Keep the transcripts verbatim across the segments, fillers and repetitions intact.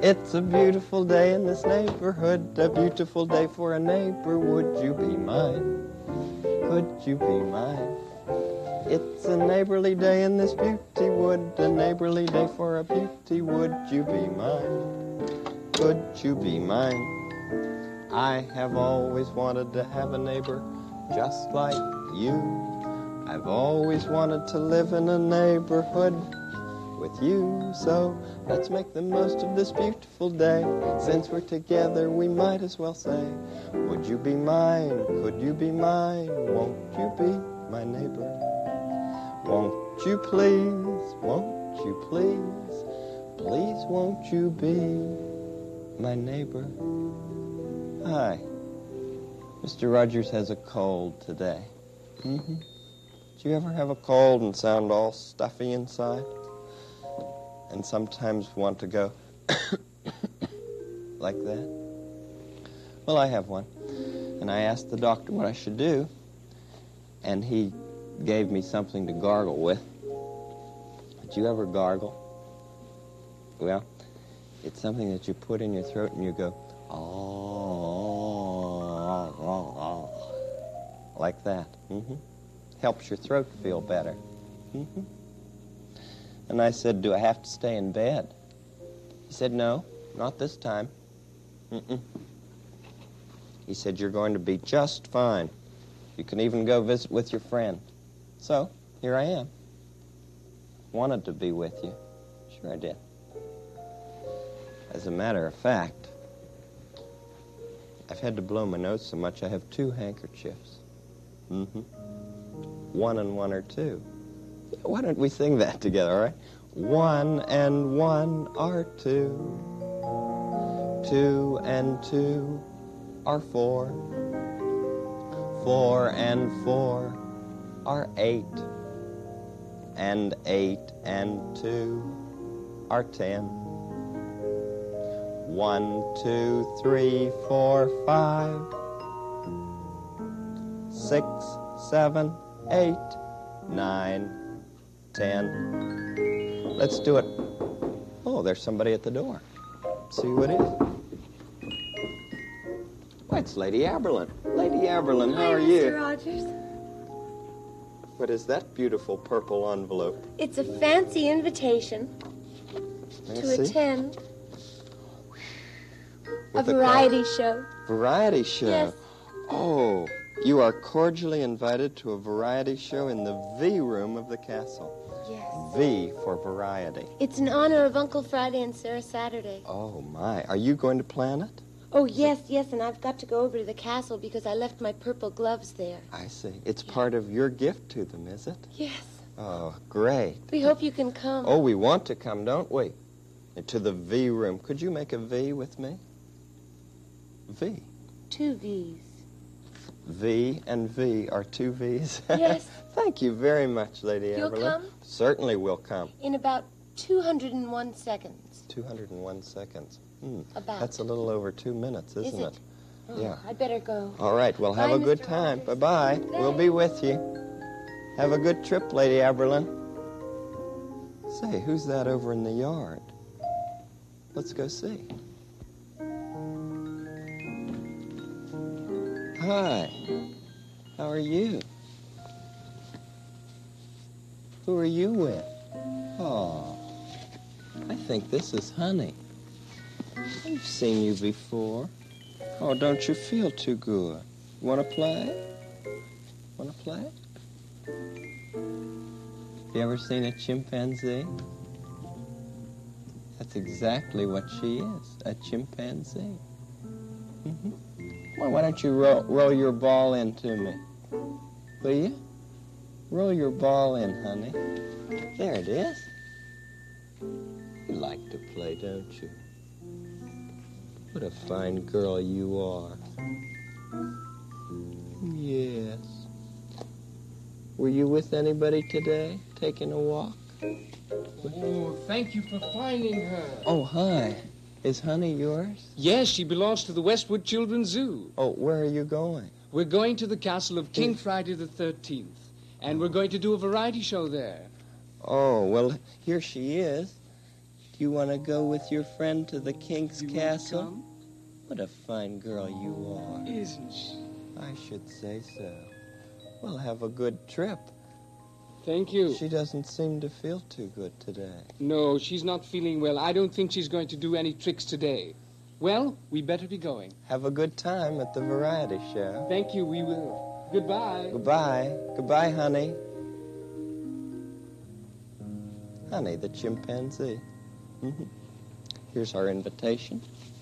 It's a beautiful day in this neighborhood, a beautiful day for a neighbor. Would you be mine? Could you be mine? It's a neighborly day in this beauty wood, a neighborly day for a beauty. Would you be mine? Could you be mine? I have always wanted to have a neighbor just like you. I've always wanted to live in a neighborhood with you. So let's make the most of this beautiful day. Since we're together, we might as well say, would you be mine? Could you be mine? Won't you be my neighbor? Won't you please? Won't you please? Please won't you be my neighbor? Hi. Mister Rogers has a cold today. Mm-hmm. Do you ever have a cold and sound all stuffy inside? And sometimes want to go like that? Well, I have one. And I asked the doctor what I should do, and he gave me something to gargle with. Did you ever gargle? Well, it's something that you put in your throat and you go, oh, oh, oh, like that. Mm-hmm. Helps your throat feel better. Mm-hmm. And I said, do I have to stay in bed? He said, no, not this time. Mm-mm. He said, you're going to be just fine. You can even go visit with your friend. So, here I am. Wanted to be with you. Sure I did. As a matter of fact, I've had to blow my nose so much I have two handkerchiefs. Mm-hmm. One and one are two. Why don't we sing that together, all right? One and one are two. Two and two are four. Four and four are eight. And eight and two are ten. One, two, three, four, five. Six, seven, eight, nine, ten. Let's do it. Oh, there's somebody at the door. See who it is. Why, it's Lady Aberlin. Lady Aberlin, how Hi, are Mister you? Rogers. What is that beautiful purple envelope? It's a fancy invitation Let me to see. attend a With a variety show. Variety show? Yes. Oh, you are cordially invited to a variety show in the V room of the castle. Yes. V for variety. It's in honor of Uncle Friday and Sarah Saturday. Oh, my. Are you going to plan it? Oh, yes, yes, and I've got to go over to the castle because I left my purple gloves there. I see. It's part of your gift to them, is it? Yes. Oh, great. We hope you can come. Oh, we want to come, don't we? To the V room. Could you make a V with me? V. Two V's. V and V are two V's? Yes. Thank you very much, Lady You'll Aberlin. come? Certainly we'll come. In about two hundred one seconds. two hundred one seconds. Hmm. About. That's a little over two minutes, isn't Is it? it? Oh, Yeah. I better go. All right, well, have Bye, a good Mister time. Rogers. Bye-bye. Good We'll day. be with you. Have a good trip, Lady Aberlin. Say, who's that over in the yard? Let's go see. Hi. How are you? Who are you with? Oh, I think this is Honey. I've seen you before. Oh, don't you feel too good? Want to play? Want to play? You ever seen a chimpanzee? That's exactly what she is, a chimpanzee. Mm-hmm. Well, why don't you roll, roll your ball into me? Will you? Roll your ball in, honey. There it is. You like to play, don't you? What a fine girl you are. Yes. Were you with anybody today, taking a walk? Oh, thank you for finding her. Oh, hi. Is Honey yours? Yes, she belongs to the Westwood Children's Zoo. Oh, where are you going? We're going to the castle of King Friday the thirteenth, and we're going to do a variety show there. Oh, well, here she is. Do you want to go with your friend to the king's You castle? want What a fine girl you to come? are. Isn't she? I should say so. We'll have a good trip. Thank you. She doesn't seem to feel too good today. No, she's not feeling well. I don't think she's going to do any tricks today. Well, we better be going. Have a good time at the variety show. Thank you, we will. Goodbye. Goodbye. Goodbye, honey. Honey, the chimpanzee. Mhm. Here's our invitation.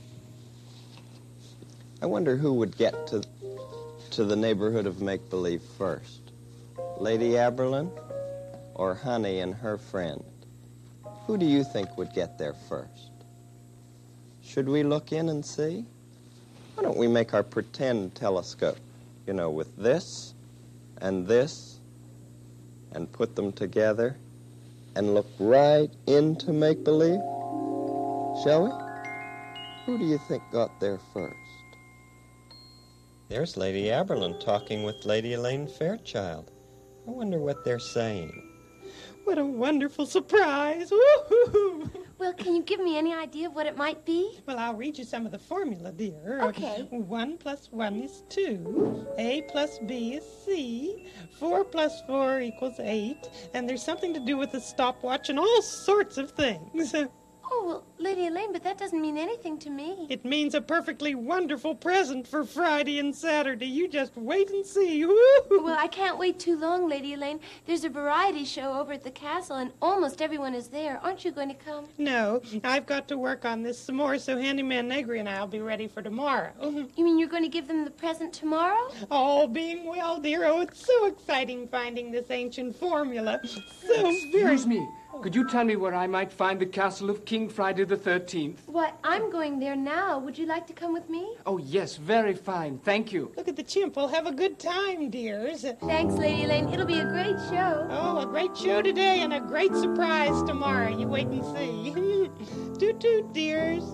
I wonder who would get to, to the neighborhood of make-believe first. Lady Aberlin or Honey and her friend? Who do you think would get there first? Should we look in and see? Why don't we make our pretend telescope, you know, with this and this, and put them together and look right into make-believe? Shall we? Who do you think got there first? There's Lady Aberlin talking with Lady Elaine Fairchild. I wonder what they're saying. What a wonderful surprise! Woo-hoo-hoo. Well, can you give me any idea of what it might be? Well, I'll read you some of the formula, dear. Okay. One plus one is two. A plus B is C. Four plus four equals eight. And there's something to do with the stopwatch and all sorts of things. Oh, well, Lady Elaine, but that doesn't mean anything to me. It means a perfectly wonderful present for Friday and Saturday. You just wait and see. Woo-hoo. Well, I can't wait too long, Lady Elaine. There's a variety show over at the castle, and almost everyone is there. Aren't you going to come? No, I've got to work on this some more, so Handyman Negri and I'll be ready for tomorrow. You mean you're going to give them the present tomorrow? All being well, dear. Oh, it's so exciting finding this ancient formula. So very... Excuse me. Could you tell me where I might find the castle of King Friday the thirteenth? Why, I'm going there now. Would you like to come with me? Oh, yes, very fine. Thank you. Look at the chimp. We'll have a good time, dears. Thanks, Lady Elaine. It'll be a great show. Oh, a great show today and a great surprise tomorrow. You wait and see. Toot toot, dears.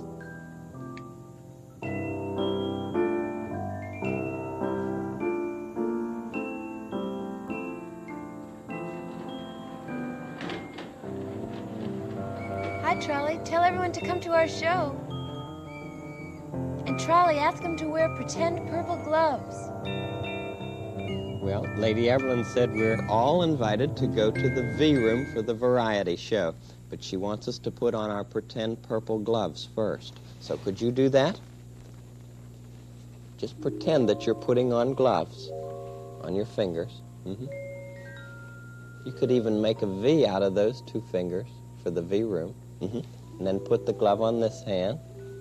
Hi, Trolley. Tell everyone to come to our show. And Trolley, ask them to wear pretend purple gloves. Well, Lady Aberlin said we're all invited to go to the V-Room for the variety show, but she wants us to put on our pretend purple gloves first. So could you do that? Just pretend that you're putting on gloves on your fingers. Mm-hmm. You could even make a V out of those two fingers for the V-Room. Mm-hmm. And then put the glove on this hand.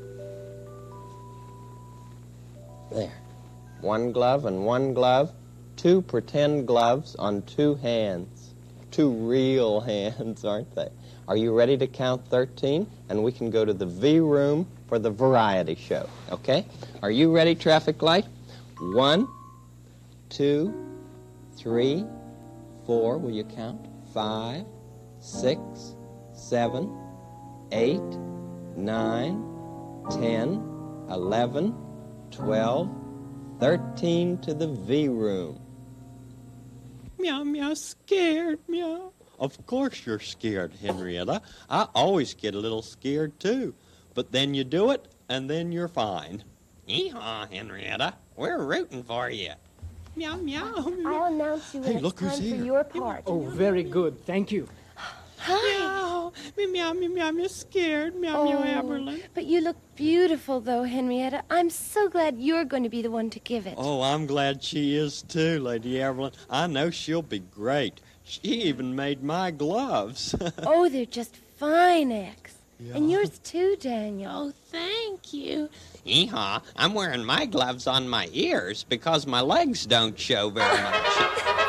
There. One glove and one glove. Two pretend gloves on two hands. Two real hands, aren't they? Are you ready to count thirteen? And we can go to the V-Room for the variety show, okay? Are you ready, traffic light? One, two, three, four, will you count? Five, six, seven, eight, nine, ten, eleven, twelve, thirteen to the V-Room. Meow, meow, scared, meow. Of course you're scared, Henrietta. I always get a little scared, too. But then you do it, and then you're fine. Yee-haw, Henrietta. We're rooting for you. Meow, meow, I'll meow. announce you when Hey, it's look who's time for here. your part. Oh, very good. Thank you. Meow, meow, meow, meow, meow, scared, meow, meow, Aberlin. But you look beautiful, though, Henrietta. I'm so glad you're going to be the one to give it. Oh, I'm glad she is, too, Lady Evelyn. I know she'll be great. She even made my gloves. Oh, they're just fine, X. Yeah. And yours, too, Daniel. Oh, thank you. Yee-haw, I'm wearing my gloves on my ears because my legs don't show very much.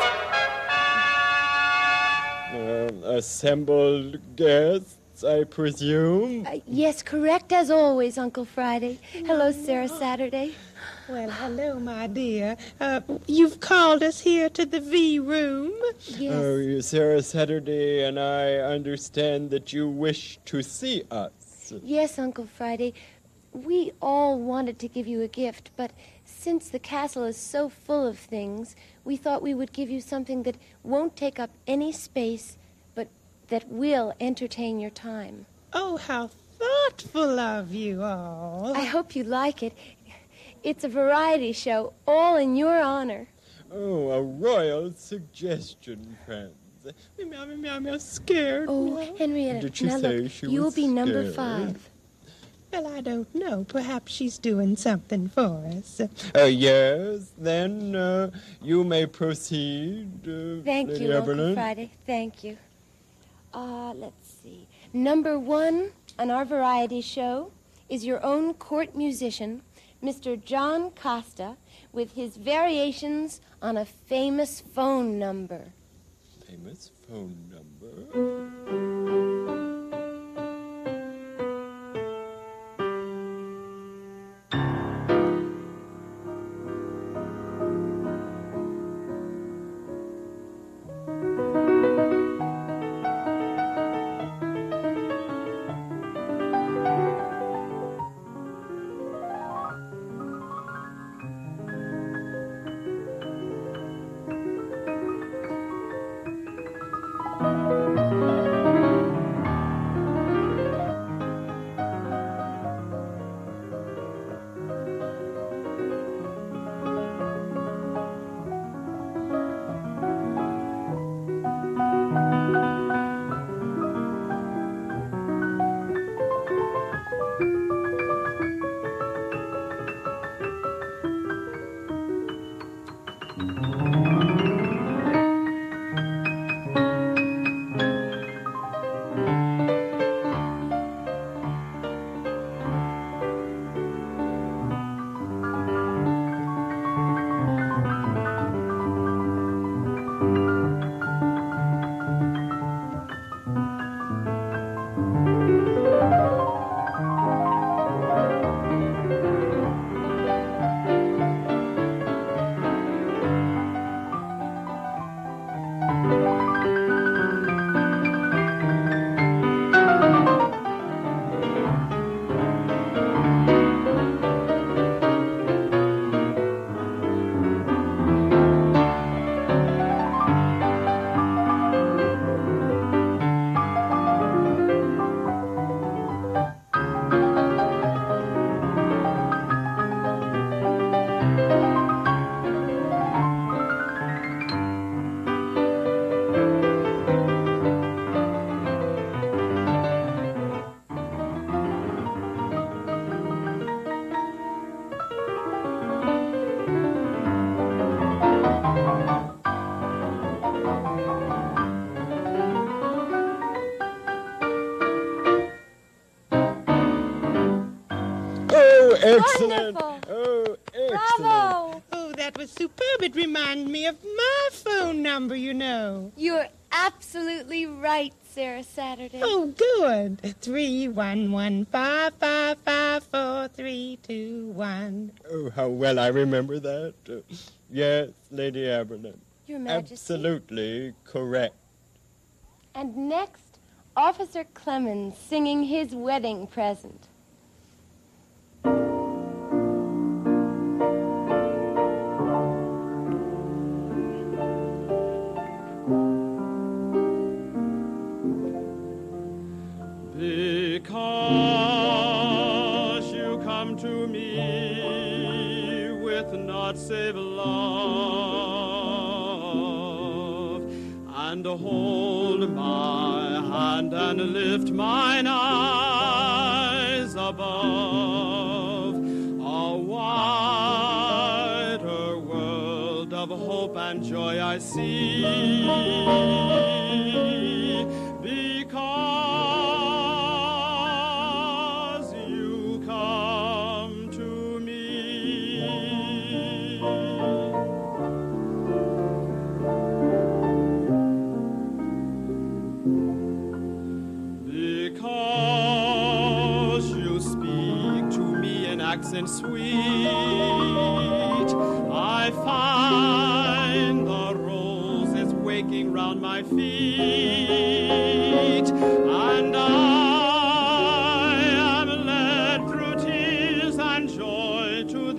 Um, assembled guests, I presume? Uh, yes, correct as always, Uncle Friday. Hello, Sarah Saturday. Well, hello, my dear. Uh, you've called us here to the V-Room. Yes. Oh, you, Sarah Saturday, and I understand that you wish to see us. Yes, Uncle Friday. We all wanted to give you a gift, but since the castle is so full of things, we thought we would give you something that won't take up any space, but that will entertain your time. Oh, how thoughtful of you all. I hope you like it. It's a variety show, all in your honor. Oh, a royal suggestion, friends. Meow, meow, meow, meow, scared. Oh, Meow. Henrietta, Did she now say look, she you'll was be number scared? five. Well, I don't know. Perhaps she's doing something for us. Uh, yes, then uh, you may proceed, uh, Thank Lady you, Uncle Evelyn. Friday. Thank you. Uh, let's see. Number one on our variety show is your own court musician, Mister John Costa, with his variations on a famous phone number. Famous phone number. Oh, excellent. Wonderful. Oh, excellent. Bravo! Oh, that was superb. It reminded me of my phone number, you know. You're absolutely right, Sarah Saturday. Oh, good. Three one one five five five four three two one. Oh, how well I remember that. Uh, yes, Lady Evelyn. Your Majesty. Absolutely correct. And next, Officer Clemens singing his wedding present. Because you come to me with naught save love, and hold my hand and lift mine eyes above a wider world of hope and joy I see. Because you come to me. Because you speak to me in accents sweet, I find the roses waking round my feet, and I am led through tears and joy to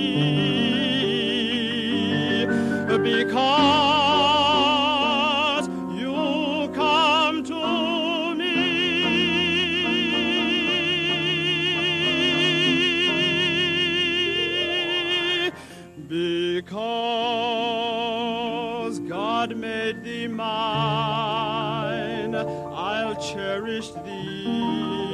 thee, because you come to me. cherish thee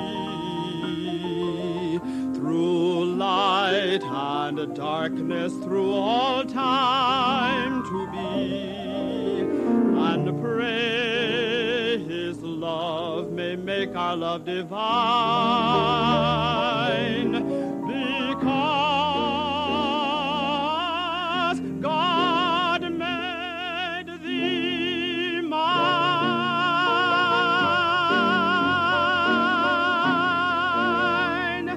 through light and darkness, through all time to be, and pray his love may make our love divine, because God made thee mine.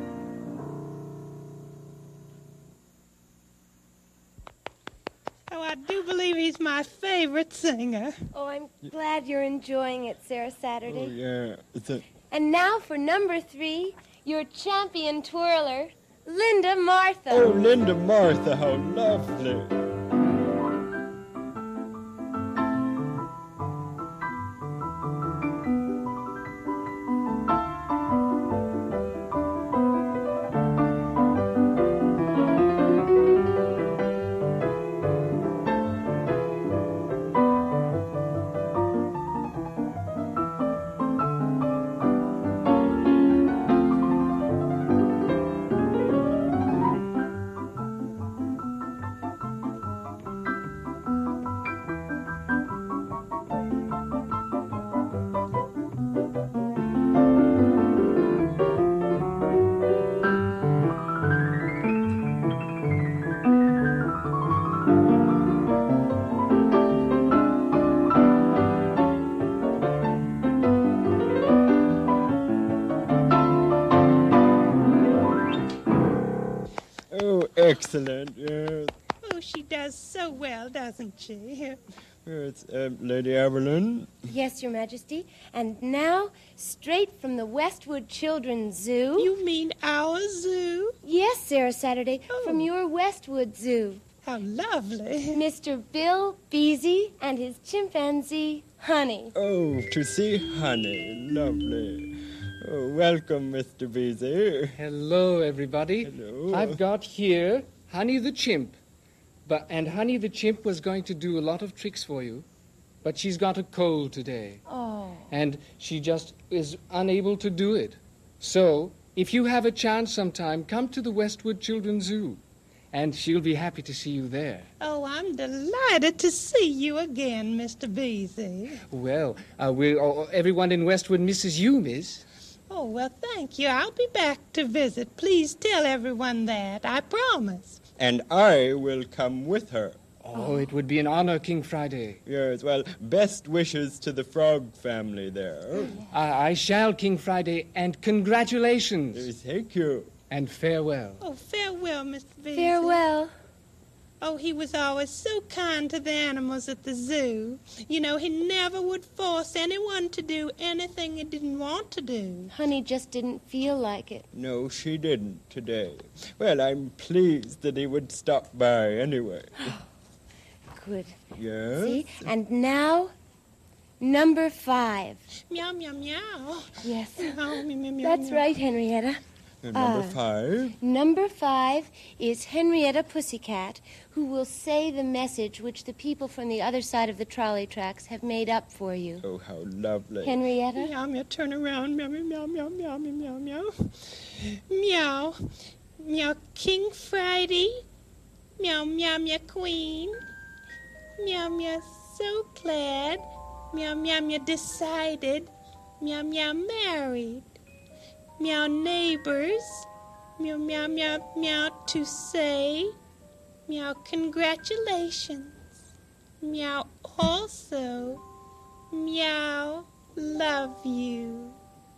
Oh, I do believe he's my favorite singer. Oh, I'm glad you're enjoying it, Sarah Saturday. Oh, yeah. It's a... And now for number three, your champion twirler, Linda Martha. Oh, Linda Martha, how lovely. Oh, excellent. Yes. Oh, she does so well, doesn't she? It's um, Lady Evelyn. Yes, Your Majesty. And now, straight from the Westwood Children's Zoo. You mean our zoo? Yes, Sarah Saturday, Oh. from your Westwood Zoo. How lovely. Mister Bill Beasy and his chimpanzee, Honey. Oh, to see Honey. Lovely. Oh, welcome, Mister Beasy. Hello, everybody. Hello. I've got here Honey the chimp. But, and Honey the chimp was going to do a lot of tricks for you, but she's got a cold today. Oh. And she just is unable to do it. So, if you have a chance sometime, come to the Westwood Children's Zoo, and she'll be happy to see you there. Oh, I'm delighted to see you again, Mister Beasy. Well, uh, we uh, everyone in Westwood misses you, miss. Oh, well, thank you. I'll be back to visit. Please tell everyone that. I promise. And I will come with her. Oh, it would be an honor, King Friday. Yes, well, best wishes to the frog family there. I, I shall, King Friday, and congratulations, Uh, Thank you. and farewell. Oh, farewell, Mister Beasy. Farewell. Oh, he was always so kind to the animals at the zoo. You know, he never would force anyone to do anything he didn't want to do. Honey just didn't feel like it. No, she didn't today. Well, I'm pleased that he would stop by anyway. Good. Yes? See? And now, number five. Meow, meow, meow. Yes. Meow, meow, meow, meow, That's meow. right, Henrietta. And number Ah. five. Number five is Henrietta Pussycat, who will say the message which the people from the other side of the trolley tracks have made up for you. Oh, how lovely. Henrietta? Meow, meow, turn around. Meow, meow, meow, meow, meow, meow, meow. Meow. Meow, King Friday. Meow, meow, meow, Queen. Meow, meow, so glad. Meow, meow, meow, decided. Meow, meow, married. Meow, neighbors. Meow, meow, meow, meow, to say. Meow, congratulations. Meow, also. Meow, love you.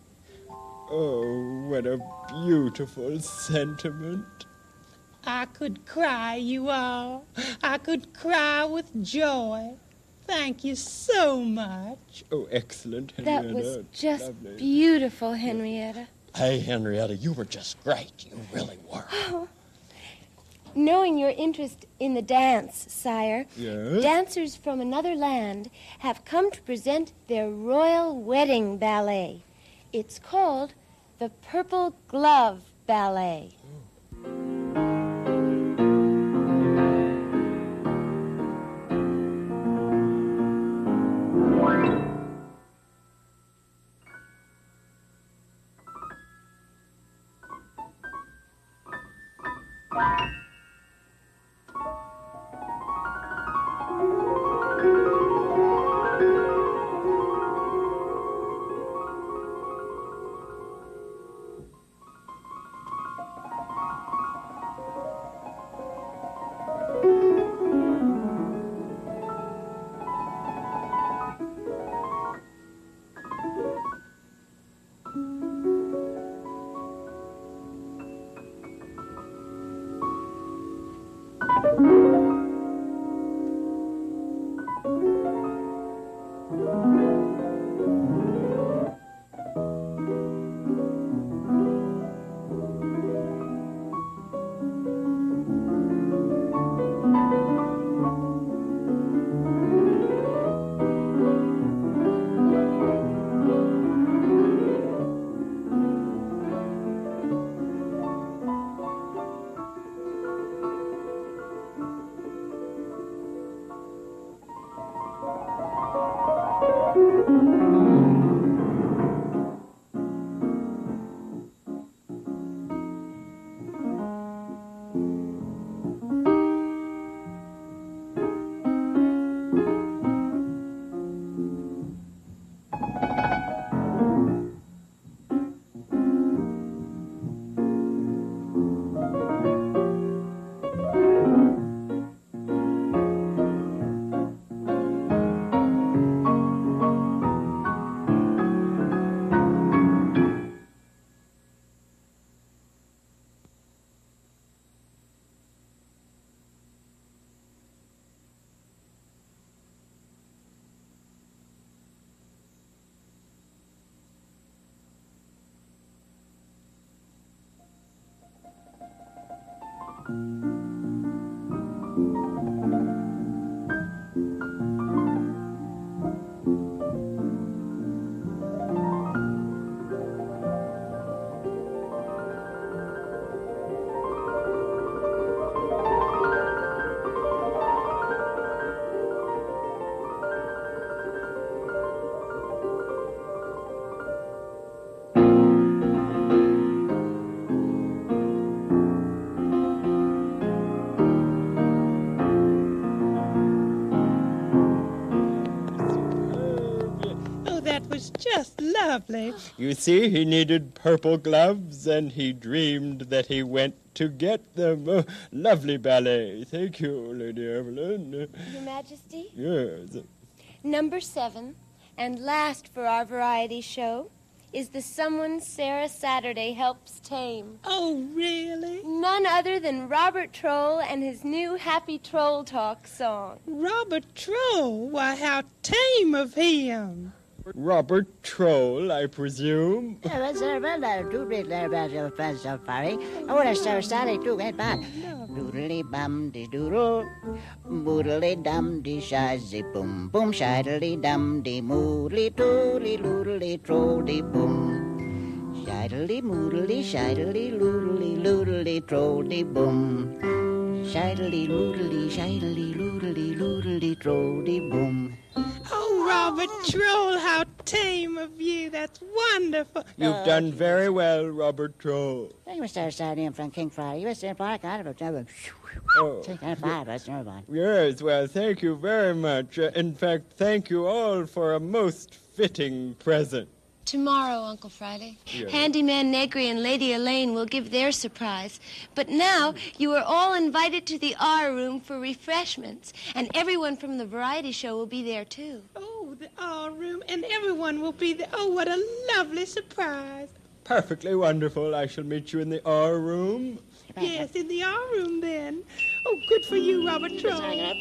Oh, what a beautiful sentiment. I could cry, you all. I could cry with joy. Thank you so much. Oh, excellent, That Henrietta. was just Lovely. beautiful, Henrietta. Hey, Henrietta, you were just great. You really were. Knowing your interest in the dance, sire, Yes? dancers from another land have come to present their royal wedding ballet. It's called the Purple Glove Ballet. Just lovely. You see, he needed purple gloves, and he dreamed that he went to get them. Oh, lovely ballet. Thank you, Lady Evelyn. Your Majesty? Yes. Number seven, and last for our variety show, is the someone Sarah Saturday helps tame. Oh, really? None other than Robert Troll and his new Happy Troll Talk song. Robert Troll? Why, how tame of him. Robert Troll, I presume. Doodly bum de doodle, boodly dum de shizy boom, boom shidly dum de moodly toodly loodly trolldy boom. Shidly moodly shidly loodly loodly trolldy boom. Shidly loodly shidly loodly loodly trolldy boom. Oh, Robert Troll, how tame of you. That's wonderful. You've Uh, done very well, Robert Troll. You must start starting from King Friday. You must start kind of a Oh. kind of five. That's never mind. Yes, well, thank you very much. Uh, in fact, thank you all for a most fitting present. Tomorrow, Uncle Friday, Yes. Handyman Negri and Lady Elaine will give their surprise. But now you are all invited to the R room for refreshments, and everyone from the variety show will be there too. Oh, the R room, and everyone will be there. Oh, what a lovely surprise. Perfectly wonderful. I shall meet you in the R room. Yes, in the R room then. Oh, good for you, Robert Troll.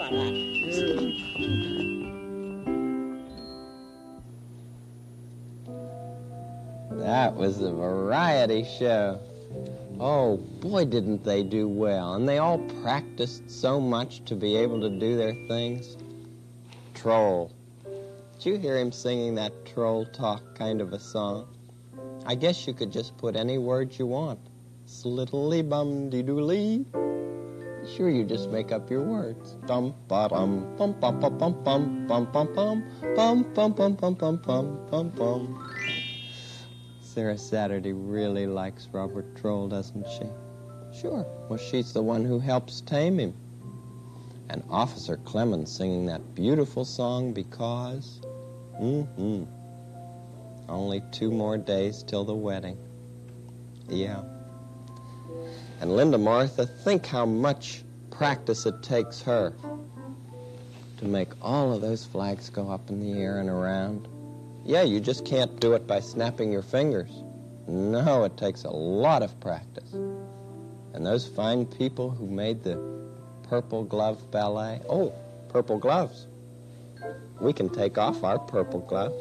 That was the variety show. Oh, boy, didn't they do well. And they all practiced so much to be able to do their things. Troll. Did you hear him singing that troll talk kind of a song? I guess you could just put any words you want. Slittly bum dee dooly. Sure, you just make up your words. Dum ba dum bum bum bum bum bum bum bum bum bum bum bum bum bum bum bum bum. Sarah Saturday really likes Robert Troll, doesn't she? Sure. Well, she's the one who helps tame him. And Officer Clemens singing that beautiful song because... Mm-hmm. Only two more days till the wedding. Yeah. And Linda Martha, think how much practice it takes her to make all of those flags go up in the air and around. Yeah, you just can't do it by snapping your fingers. No, it takes a lot of practice. And those fine people who made the Purple Glove Ballet, oh, purple gloves. We can take off our purple gloves.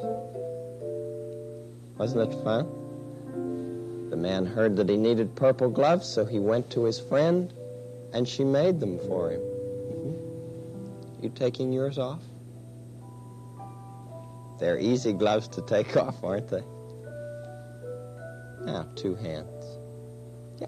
Wasn't it fun? The man heard that he needed purple gloves, so he went to his friend, and she made them for him. Mm-hmm. You taking yours off? They're easy gloves to take off, aren't they? Now, two hands. Yeah.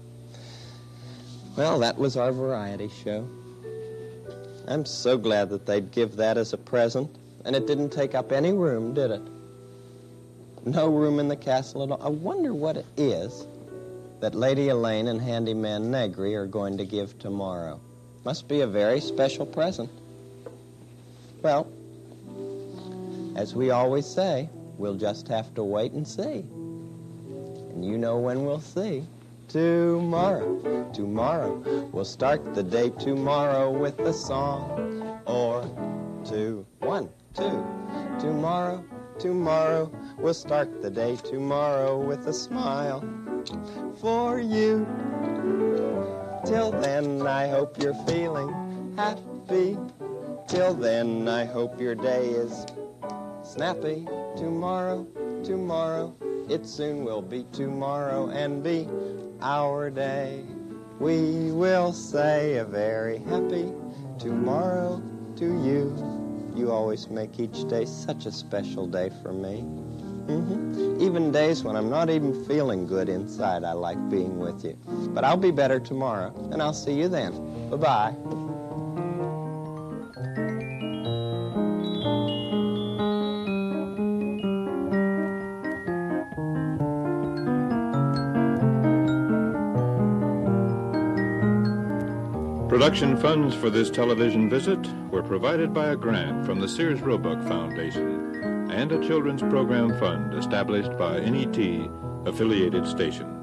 Well, that was our variety show. I'm so glad that they'd give that as a present, and it didn't take up any room, did it? No room in the castle at all. I wonder what it is that Lady Elaine and Handyman Negri are going to give tomorrow. Must be a very special present. Well, as we always say, we'll just have to wait and see. And you know when we'll see. Tomorrow, tomorrow. We'll start the day tomorrow with a song or two. One, two. Tomorrow, tomorrow. We'll start the day tomorrow with a smile for you. Till then, I hope you're feeling happy. Till then, I hope your day is snappy. Tomorrow, tomorrow, it soon will be tomorrow and be our day. We will say a very happy tomorrow to you. You always make each day such a special day for me. Mm-hmm. Even days when I'm not even feeling good inside, I like being with you. But I'll be better tomorrow, and I'll see you then. Bye-bye. Production funds for this television visit were provided by a grant from the Sears Roebuck Foundation and a children's program fund established by N E T affiliated stations.